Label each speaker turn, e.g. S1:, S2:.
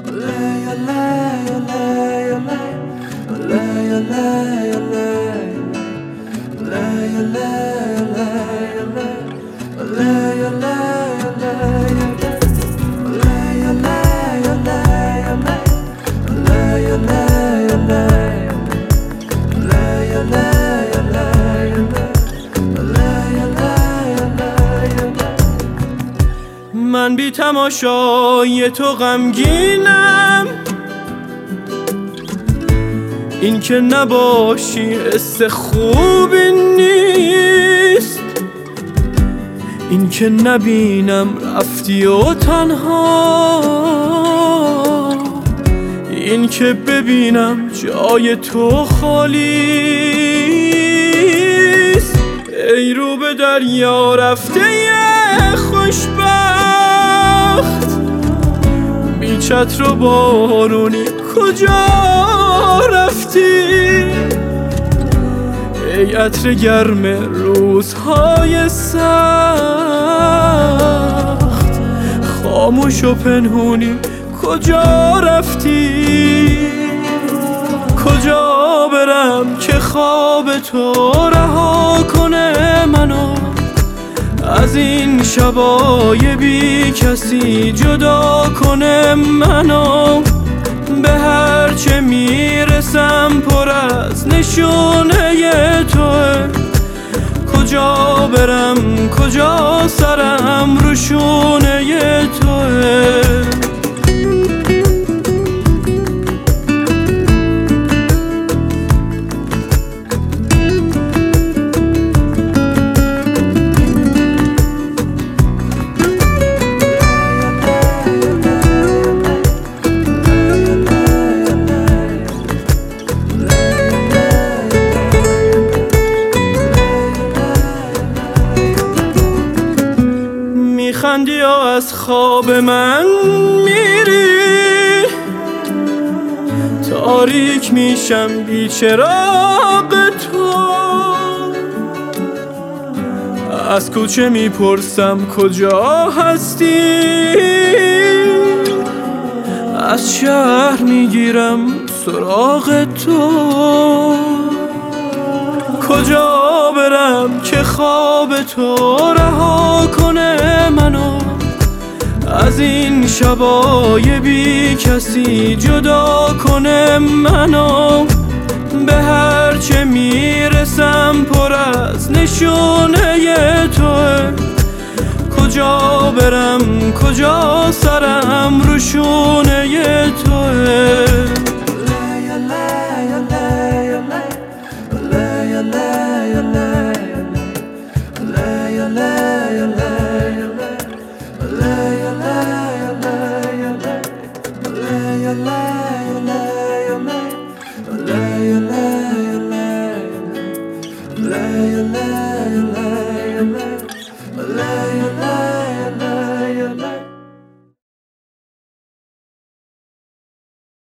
S1: من بی تماشای تو غمگینم، این که نباشی حس خوبی نیست، این که نبینم رفتی و تنها، این که ببینم جای تو خالیست. ای رو به دریا رفته خوشبخت، بی چتر و بارونی کجا رفتی؟ ای عطر گرم روزهای سخت، خاموش و پنهونی کجا رفتی؟ کجا برم که خواب تو رها کنه منو از این شبای بی کسی، جدا کنه منو؟ به هر چه میرسم پر از نشونه توه، کجا برم کجا سرم رو شونه توه؟ میخندی یا از خواب من میری، تاریک میشم بی چراغ تو، از کوچه میپرسم کجا هستی، از شهر میگیرم سراغ تو. کجا برم که خواب تو رها کنه منو از این شبای بی کسی، جدا کنه منو؟ به هر چه میرسم پر از نشونه توه، کجا برم کجا سرم رو شونه توه؟
S2: Your life